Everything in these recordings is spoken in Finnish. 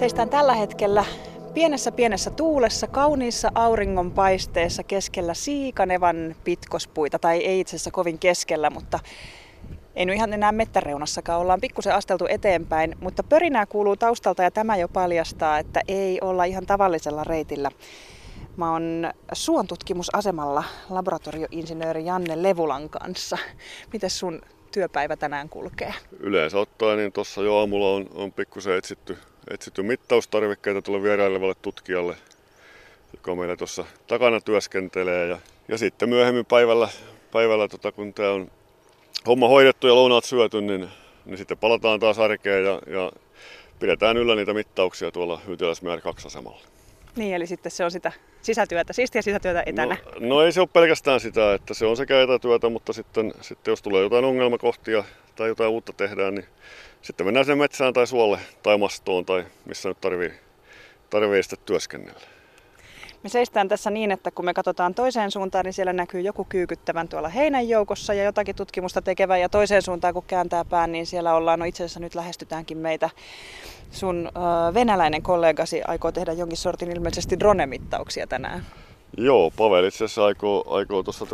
Seistään tällä hetkellä pienessä tuulessa, kauniissa auringonpaisteessa keskellä Siikanevan pitkospuita, tai ei itse asiassa kovin keskellä, mutta ei nyt ihan enää mettäreunassakaan, ollaan pikkusen asteltu eteenpäin, mutta pörinää kuuluu taustalta ja tämä jo paljastaa, että ei olla ihan tavallisella reitillä. Mä oon suontutkimusasemalla laboratorioinsinööri Janne Levulan kanssa. Miten sun työpäivä tänään kulkee? Yleensä ottaen niin tuossa jo aamulla on pikkusen etsitty mittaustarvikkeita tuolle vierailevalle tutkijalle, joka meillä tuossa takana työskentelee. Ja sitten myöhemmin päivällä kun tämä on homma hoidettu ja lounaat syöty, niin sitten palataan taas arkeen ja pidetään yllä niitä mittauksia tuolla Hyytiläismäen 2-asemalla. Niin, eli sitten se on sitä sisätyötä, siistiä sisätyötä etänä. No ei se ole pelkästään sitä, että se on sekä etätyötä, mutta sitten jos tulee jotain ongelmakohtia tai jotain uutta tehdään, niin sitten mennään sinne metsään tai suolle tai mastoon tai missä nyt tarvii sitten työskennellä. Me seistään tässä niin, että kun me katsotaan toiseen suuntaan, niin siellä näkyy joku kyykyttävän tuolla heinän joukossa ja jotakin tutkimusta tekevän. Ja toiseen suuntaan, kun kääntää pään, niin siellä ollaan, no itse asiassa nyt lähestytäänkin meitä. Sun venäläinen kollegasi aikoo tehdä jonkin sortin ilmeisesti drone-mittauksia tänään. Joo, Pavel itse asiassa aikoo tuossa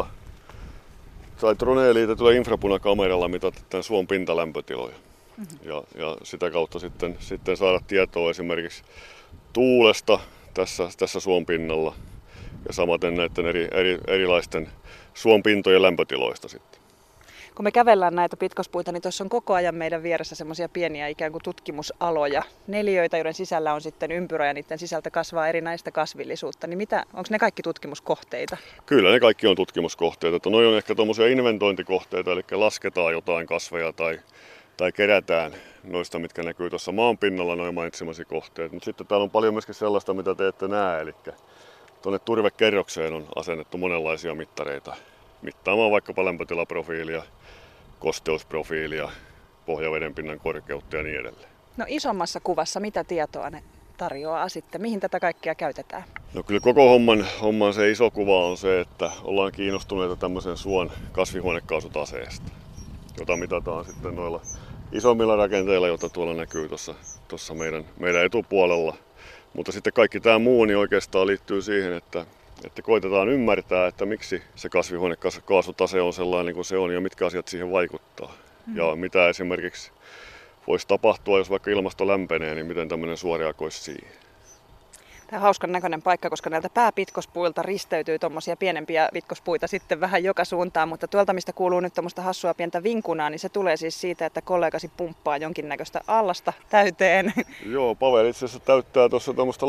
droneen liitetyllä infrapunakameralla mitata tämän suon pintalämpötiloja. Ja sitä kautta sitten saada tietoa esimerkiksi tuulesta tässä suon pinnalla ja samaten näiden erilaisten suon pintojen lämpötiloista sitten. Kun me kävellään näitä pitkospuita, niin tuossa on koko ajan meidän vieressä semmoisia pieniä ikään kuin tutkimusaloja, neliöitä, joiden sisällä on sitten ympyrä ja niiden sisältä kasvaa erinäistä kasvillisuutta. Niin onko ne kaikki tutkimuskohteita? Kyllä ne kaikki on tutkimuskohteita. Noi on ehkä tuommoisia inventointikohteita, eli lasketaan jotain kasveja tai kerätään noista, mitkä näkyy tuossa maan pinnalla, noin mainitsemasi kohteet. Mutta sitten täällä on paljon myöskin sellaista, mitä te ette näe, eli tuonne turvekerrokseen on asennettu monenlaisia mittareita mittaamaan vaikkapa lämpötilaprofiilia, kosteusprofiilia, pohjavedenpinnan korkeutta ja niin edelleen. No isommassa kuvassa mitä tietoa ne tarjoaa sitten? Mihin tätä kaikkea käytetään? No kyllä koko homman se iso kuva on se, että ollaan kiinnostuneita tämmöisen suon kasvihuonekaasutaseesta, jota mitataan sitten noilla isommilla rakenteilla, joita tuolla näkyy tuossa meidän etupuolella. Mutta sitten kaikki tämä muu niin oikeastaan liittyy siihen, että koitetaan ymmärtää, että miksi se kasvihuonekaasutase on sellainen kuin se on ja mitkä asiat siihen vaikuttaa. Ja mitä esimerkiksi voisi tapahtua, jos vaikka ilmasto lämpenee, niin miten tämmöinen suo reagoisi siihen. Tämä on hauskan näköinen paikka, koska näiltä pääpitkospuilta risteytyy tuommoisia pienempiä pitkospuita sitten vähän joka suuntaan, mutta tuolta mistä kuuluu nyt tuommoista hassua pientä vinkunaa, niin se tulee siis siitä, että kollegasi pumppaa jonkinnäköistä allasta täyteen. Joo, Pavel itse asiassa täyttää tuossa tuommoista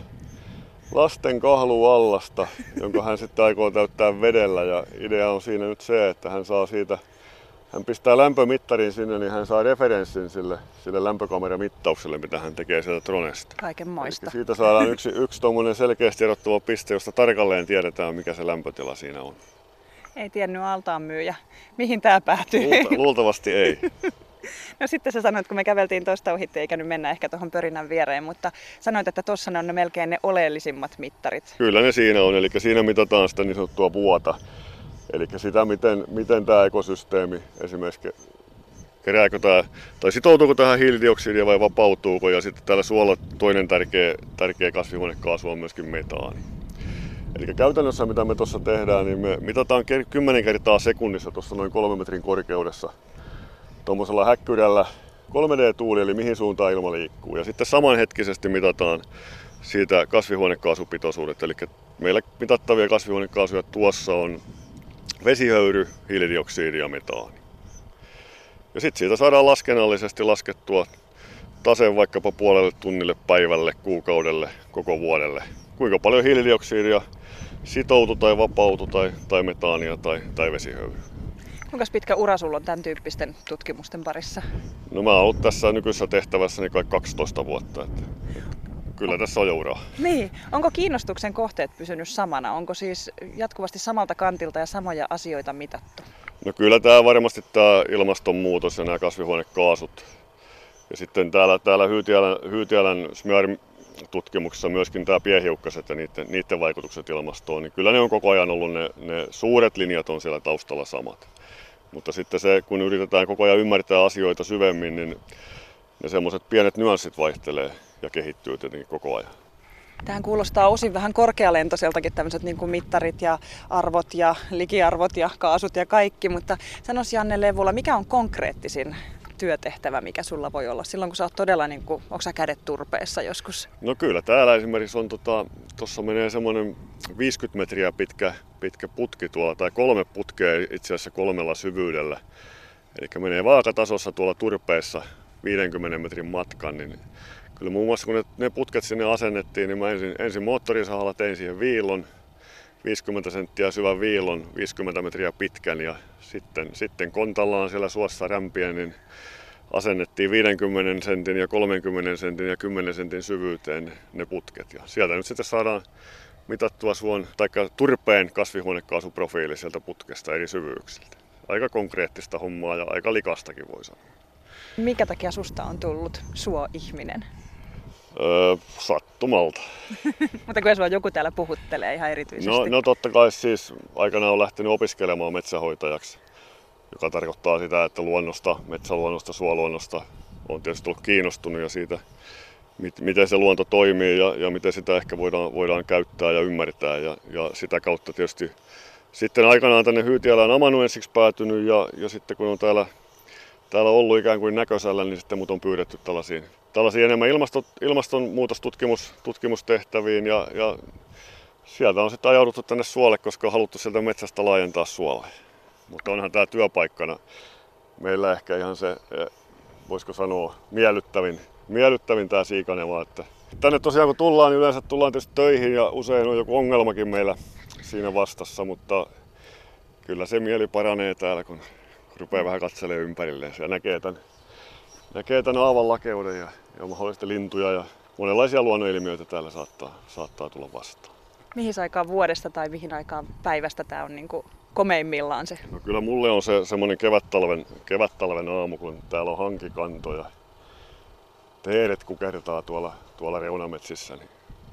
lasten kahluallasta, jonka hän sitten aikoo täyttää vedellä, ja idea on siinä nyt se, että hän pistää lämpömittarin sinne, niin hän saa referenssin sille lämpökameramittaukselle, mitä hän tekee sieltä dronesta. Kaikenmoista. Eli siitä saadaan yksi tommonen selkeästi erottava piste, josta tarkalleen tiedetään, mikä se lämpötila siinä on. Ei tiennyt altaan myyjä. Mihin tää päätyy? Luultavasti ei. No sitten sä sanoit, kun me käveltiin tuosta ohitte, eikä nyt mennä ehkä tuohon pörinän viereen, mutta sanoit, että tuossa ne on melkein ne oleellisimmat mittarit. Kyllä ne siinä on, eli siinä mitataan sitä niin sanottua vuota. Eli sitä, miten tämä ekosysteemi esimerkiksi kerääkö tai sitoutuuko tähän hiilidioksidia vai vapautuuko. Ja sitten täällä suolla toinen tärkeä kasvihuonekaasu on myöskin metaani. Eli käytännössä mitä me tuossa tehdään, niin me mitataan 10 kertaa sekunnissa tuossa noin 3 metrin korkeudessa tuommoisella häkkyrällä 3D-tuuli, eli mihin suuntaan ilma liikkuu. Ja sitten samanhetkisesti mitataan siitä kasvihuonekaasupitoisuudet. Eli meillä mitattavia kasvihuonekaasuja tuossa on vesihöyry, hiilidioksidi ja metaani. Ja sitten siitä saadaan laskennallisesti laskettua tase vaikkapa puolelle tunnille, päivälle, kuukaudelle, koko vuodelle. Kuinka paljon hiilidioksidia sitoutuu tai vapautuu tai metaania tai vesihöyryä. Kuinka pitkä ura sulla on tämän tyyppisten tutkimusten parissa? No mä oon ollut tässä nykyisessä tehtävässäni kai 12 vuotta. Että kyllä tässä on jo uraa. Niin. Onko kiinnostuksen kohteet pysynyt samana? Onko siis jatkuvasti samalta kantilta ja samoja asioita mitattu? No kyllä tämä varmasti tämä ilmastonmuutos ja nämä kasvihuonekaasut. Ja sitten täällä Hyytiälän SMEAR-tutkimuksessa myöskin tämä piehiukkaset ja niiden vaikutukset ilmastoon. Niin kyllä ne on koko ajan ollut, ne suuret linjat on siellä taustalla samat. Mutta sitten se, kun yritetään koko ajan ymmärtää asioita syvemmin, niin ne semmoiset pienet nyanssit vaihtelee. ja kehittyy tietenkin koko ajan. Tähän kuulostaa osin vähän korkealentoiseltakin tämmöiset niin kuin mittarit ja arvot ja likiarvot ja kaasut ja kaikki, mutta sanois Janne Levula, mikä on konkreettisin työtehtävä, mikä sulla voi olla silloin, kun sä oot todella, niin kuin, onko sä kädet turpeessa joskus? No kyllä, täällä esimerkiksi on, tuossa menee semmoinen 50 metriä pitkä putki tuolla, tai 3 putkea itse asiassa 3 syvyydellä. Eli menee vaakatasossa tuolla turpeessa 50 metrin matkan, niin kyllä muun muassa kun ne putket sinne asennettiin, niin mä ensin moottorisahalla tein siihen viillon, 50 senttiä syvän viillon, 50 metriä pitkän ja sitten kontallaan siellä suossa rämpien, niin asennettiin 50 sentin ja 30 sentin ja 10 sentin syvyyteen ne putket. Ja sieltä nyt sitten saadaan mitattua turpeen kasvihuonekaasuprofiili sieltä putkesta eri syvyyksiltä. Aika konkreettista hommaa ja aika likastakin voi sanoa. Mikä takia susta on tullut suo-ihminen? Sattumalta. Mutta kun sua joku täällä puhuttelee ihan erityisesti. No totta kai siis aikanaan olen lähtenyt opiskelemaan metsähoitajaksi, joka tarkoittaa sitä, että metsäluonnosta, suoluonnosta on tietysti ollut kiinnostunut ja siitä, miten se luonto toimii ja miten sitä ehkä voidaan käyttää ja ymmärtää. Ja sitä kautta tietysti sitten aikanaan tänne Hyytiälään amanuensiksi päätynyt ja sitten kun on täällä ollut ikään kuin näkösällä, niin sitten mut on pyydetty tällaisiin enemmän ilmastonmuutostutkimustehtäviin ja sieltä on sitten ajauduttu tänne suolle, koska on haluttu sieltä metsästä laajentaa suolle. Mutta onhan tämä työpaikkana meillä ehkä ihan se, voisiko sanoa, miellyttävin tämä Siikaneva. Että tänne tosiaan kun tullaan, niin yleensä tullaan tietysti töihin ja usein on joku ongelmakin meillä siinä vastassa, mutta kyllä se mieli paranee täällä, kun rupeaa vähän katselemaan ympärilleen ja näkee tämän aavan lakeuden ja mahdollisesti lintuja ja monenlaisia luonnonilmiöitä täällä saattaa tulla vastaan. Mihin aikaan vuodesta tai mihin aikaan päivästä tämä on niin kuin komeimmillaan se? No kyllä mulle on se semmoinen kevättalven aamu, kun täällä on hankikanto ja teeret kukertaa tuolla reunametsissä, niin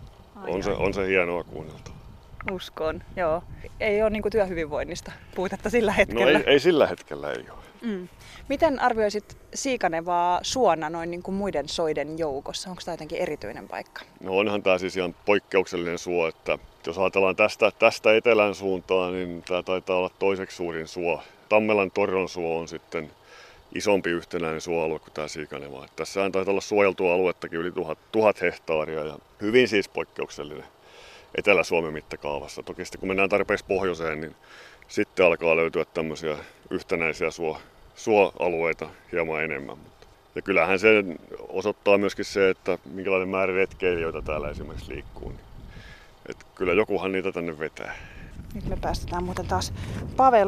on se hienoa kuunneltavaa. Uskon, joo. Ei ole niin kuin työhyvinvoinnista puutetta sillä hetkellä. No ei sillä hetkellä ei ole. Miten arvioisit Siikanevaa suona noin niin kuin muiden soiden joukossa? Onko tämä jotenkin erityinen paikka? No onhan tämä siis ihan poikkeuksellinen suo, että jos ajatellaan tästä etelän suuntaan, niin tämä taitaa olla toiseksi suurin suo. Tammelan Torron suo on sitten isompi yhtenäinen suoalue kuin tämä Siikaneva. Tässähän taitaa olla suojeltua aluettakin yli 1000 hehtaaria ja hyvin siis poikkeuksellinen Etelä-Suomen mittakaavassa. Toki sitten kun mennään tarpeeksi pohjoiseen, niin sitten alkaa löytyä tämmöisiä yhtenäisiä suoalueita hieman enemmän. Ja kyllähän se osoittaa myöskin se, että minkälainen määrä retkeilijöitä täällä esimerkiksi liikkuu. Että kyllä jokuhan niitä tänne vetää. Nyt me päästetään muuten taas Pavel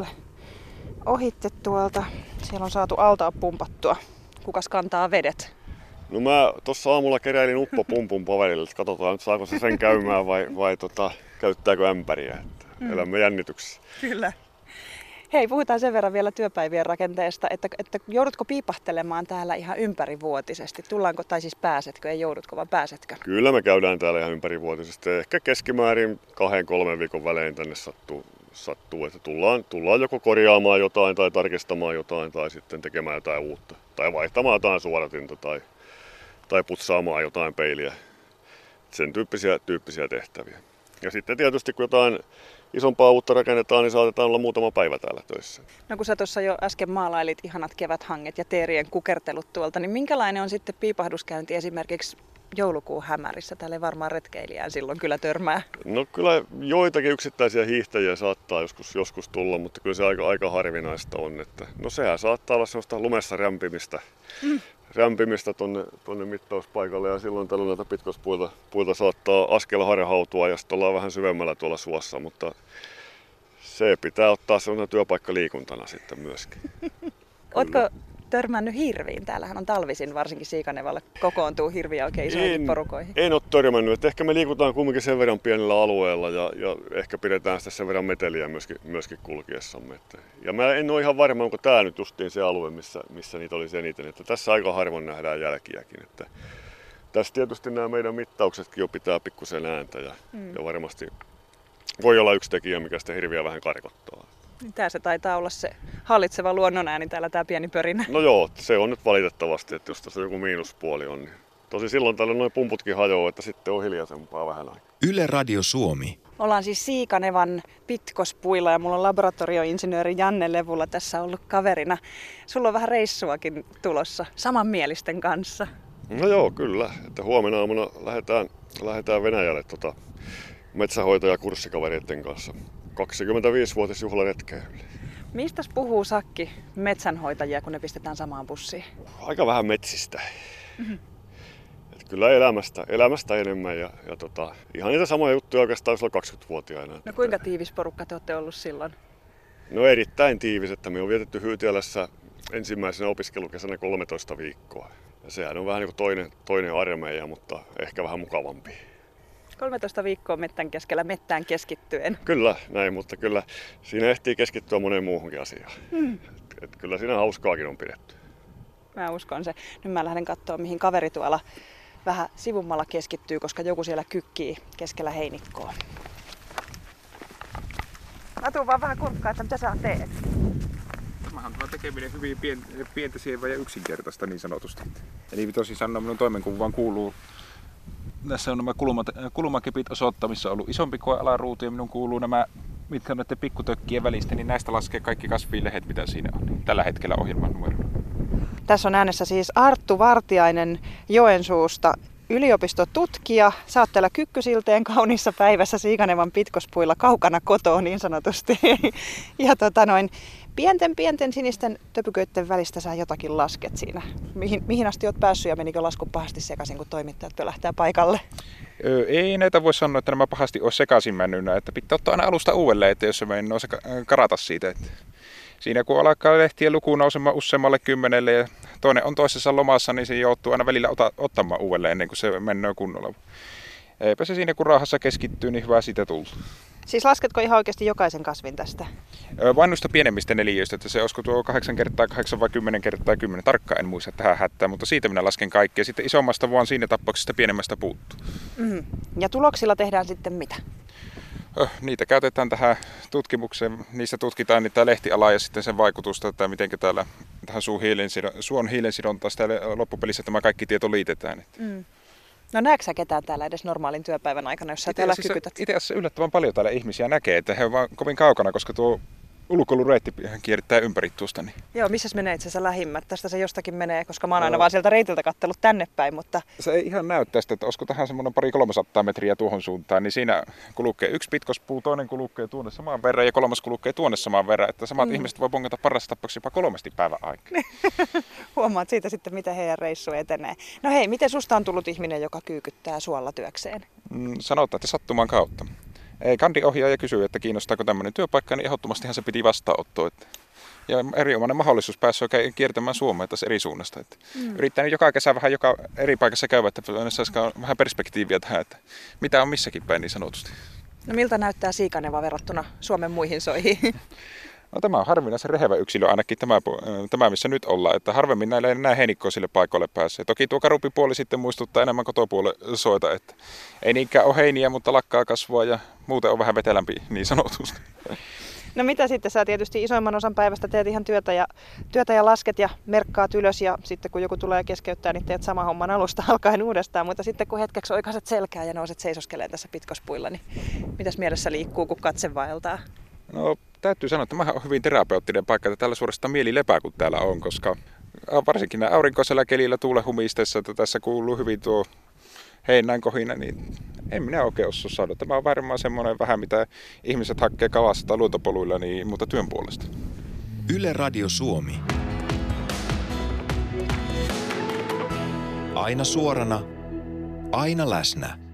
ohitte tuolta. Siellä on saatu altaa pumpattua. Kukas kantaa vedet? No mä tuossa aamulla keräilin uppopumpun Pavelille, että katsotaan nyt saako se sen käymään vai käyttääkö ämpäriä. Elämme jännityksessä. Kyllä. Hei, puhutaan sen verran vielä työpäivien rakenteesta, että joudutko piipahtelemaan täällä ihan ympärivuotisesti? Tullaanko, tai siis pääsetkö, ei joudutko, vaan pääsetkö? Kyllä me käydään täällä ihan ympärivuotisesti. Ehkä keskimäärin 2-3 viikon välein tänne sattuu, että tullaan joko korjaamaan jotain tai tarkistamaan jotain tai sitten tekemään jotain uutta. Tai vaihtamaan jotain suodatinta tai putsaamaan jotain peiliä. Sen tyyppisiä tehtäviä. Ja sitten tietysti kun jotain isompaa uutta rakennetaan, niin saatetaan olla muutama päivä täällä töissä. No kun sä tuossa jo äsken maalailit ihanat keväthanget ja teerien kukertelut tuolta, niin minkälainen on sitten piipahduskäynti esimerkiksi joulukuun hämärissä? Täällä ei varmaan retkeilijään silloin kyllä törmää. No kyllä joitakin yksittäisiä hiihtäjiä saattaa joskus tulla, mutta kyllä se aika harvinaista on. Että, no sehän saattaa olla sellaista lumessa rämpimistä tuonne mittauspaikalle ja silloin tällöin näitä pitkospuilta saattaa askel harhautua ja sitten ollaan vähän syvemmällä tuolla suossa, mutta se pitää ottaa sellainen työpaikkaliikuntana sitten myöskin. Ootko törmännyt hirviin? Täällähän on talvisin, varsinkin Siikanevalla, kokoontuu hirviä oikein isoihin porukoihin. En ole törmännyt, että ehkä me liikutaan kumminkin sen verran pienellä alueella ja ehkä pidetään sitä sen verran meteliä myöskin kulkiessamme. Ja mä en ole ihan varma, onko tämä nyt justiin se alue, missä niitä olisi eniten. Että tässä aika harvoin nähdään jälkiäkin. Että tässä tietysti nämä meidän mittauksetkin jo pitää pikkusen ääntä ja varmasti voi olla yksi tekijä, mikä sitä hirviä vähän karkottaa. Tää se taitaa olla se hallitseva luonnonääni täällä, tää pieni pörinä. No joo, se on nyt valitettavasti, että jos tässä joku miinuspuoli on, niin Tosi silloin täällä noin pumputkin hajoaa, että sitten on hiljaisempaa vähän aikaa. Yle Radio Suomi. Ollaan siis Siikanevan pitkospuilla ja mulla on laboratorioinsinööri Janne Levulla tässä ollut kaverina. Sulla on vähän reissuakin tulossa samanmielisten kanssa. No joo, kyllä. Että huomenna aamuna lähdetään Venäjälle metsänhoitajakurssikavereiden kanssa 25-vuotisjuhlaretkeen. Mistäs puhuu Sakki metsänhoitajia, kun ne pistetään samaan bussiin? Aika vähän metsistä. Mm-hmm. Kyllä elämästä enemmän ja ihan niitä samoja juttuja oikeastaan silloin 20-vuotiaana. No kuinka tiivis porukka te olette ollut silloin? No erittäin tiivis, että me on vietetty Hyytiälässä ensimmäisenä opiskelukesänä 13 viikkoa. Ja sehän on vähän niin kuin toinen armeija, mutta ehkä vähän mukavampi. 13 viikkoa mettän keskellä mettään keskittyen. Kyllä, näin, mutta kyllä siinä ehtii keskittyä moneen muuhunkin asiaan. Et kyllä siinä hauskaakin on pidetty. Mä uskon se. Nyt mä lähden katsoa, mihin kaveri tuolla vähän sivummalla keskittyy, koska joku siellä kykkii keskellä heinikkoa. Mä tuun vaan vähän kurkkaa, että mitä sä teet. Tämähän on tämä tekeminen hyvin pientä, sievää ja yksinkertaista niin sanotusti. Eli tosi sanoa, minun toimenkuvaan kuuluu. Tässä on nämä kulmakepit osoittamissa ollut isompi koe alaruutu ja minun kuuluu nämä, mitkä on näiden pikkutökkien välistä, niin näistä laskee kaikki kasvilehdet, mitä siinä on. Tällä hetkellä ohjelman numero. Tässä on äänessä siis Arttu Vartiainen Joensuusta, yliopistotutkija. Sä oot täällä Kykkysilteen kauniissa päivässä Siikanevan pitkospuilla kaukana kotoa niin sanotusti. Ja pienten sinisten töpyköiden välistä sä jotakin lasket siinä. Mihin asti oot päässyt ja menikö lasku pahasti sekaisin, kun toimittajat pölähtää paikalle? Ei näitä voi sanoa, että nämä pahasti ole sekaisin mennyt, että pitää ottaa aina alusta uudelleen, että jos se mennään karata siitä. Että siinä kun alkaa lehtien luku nousemaan useammalle 10 ja toinen on toisessa lomassa, niin se joutuu aina välillä ottamaan uudelleen ennen kuin se menee kunnolla. Eipä se siinä kun rauhassa keskittyy, niin hyvä siitä tullut. Siis lasketko ihan oikeasti jokaisen kasvin tästä? Vain noista pienemmistä neliöistä, että se olisiko tuo 8x8 vai 10x10, tarkkaan en muista tähän hättää, mutta siitä minä lasken kaikkea. Sitten isommasta vaan siinä tapauksessa pienemmästä puuttuu. Mm-hmm. Ja tuloksilla tehdään sitten mitä? Niitä käytetään tähän tutkimukseen, niissä tutkitaan niitä lehtialaa ja sitten sen vaikutusta, että miten täällä tähän suon hiilensidontaan sitä loppupelissä tämä kaikki tieto liitetään. Mm. No näetkö sä ketään täällä edes normaalin työpäivän aikana, jos sä täällä kykytät? Itse asiassa yllättävän paljon täällä ihmisiä näkee, että he ovat vaan kovin kaukana, koska tuo ulkoilureitti kiertää ympäri tuosta. Niin. Joo, missä menee itse asiassa lähimmät? Tästä se jostakin menee, koska mä oon aina vaan sieltä reitiltä kattellut tänne päin, mutta... Se ei ihan näy tästä, että olisiko tähän semmoinen 200-300 metriä tuohon suuntaan, niin siinä kulkee yksi pitkospuu, toinen kulkee tuonne samaan verran ja kolmas kulkee tuonne samaan verran, että samat ihmiset voi bongata parasta tapauksessa jopa 3 päivän aikana. Huomaat siitä sitten, miten heidän reissu etenee. No hei, miten susta on tullut ihminen, joka kyykyttää suolla työkseen? Sanotaan, että sattuman kautta. Kandiohjaaja kysyi, että kiinnostaako tämmöinen työpaikka, niin ehdottomastihan se piti vastaanottoa. Ja erinomainen mahdollisuus päässä kiertämään Suomea tässä eri suunnasta. Yrittää nyt joka kesä vähän joka eri paikassa käydä, että saisikaan vähän perspektiiviä tähän, että mitä on missäkin päin niin sanotusti. No miltä näyttää Siikaneva verrattuna Suomen muihin soihin? No, tämä on harvinaisen rehevä yksilö ainakin tämä missä nyt ollaan, että harvemmin näillä ei enää heinikkoa sille paikalle pääsee. Toki tuo karupipuoli sitten muistuttaa enemmän kotopuolen soita, että ei niinkään ole heiniä, mutta lakkaa kasvua ja muuten on vähän vetelämpi niin sanotusti. No mitä sitten, sä tietysti isoimman osan päivästä teet ihan työtä ja lasket ja merkkaat ylös ja sitten kun joku tulee keskeyttää, niin teet sama homman alusta alkaen uudestaan. Mutta sitten kun hetkeksi oikaiset selkää ja nouset seisoskeleen tässä pitkospuilla, niin mitäs mielessä liikkuu, kun katse vaeltaa? No täytyy sanoa, että tämä on hyvin terapeuttinen paikka, että täällä suorastaan mieli lepää kun täällä on, koska varsinkin nämä aurinkoisella kelillä tuulen humisteessa, että tässä kuuluu hyvin tuo heinän kohina, niin en minä oikein osaa saada. Tämä on varmaan semmoinen vähän, mitä ihmiset hakee kalassa tai luontopoluilla, niin, mutta työn puolesta. Yle Radio Suomi. Aina suorana, aina läsnä.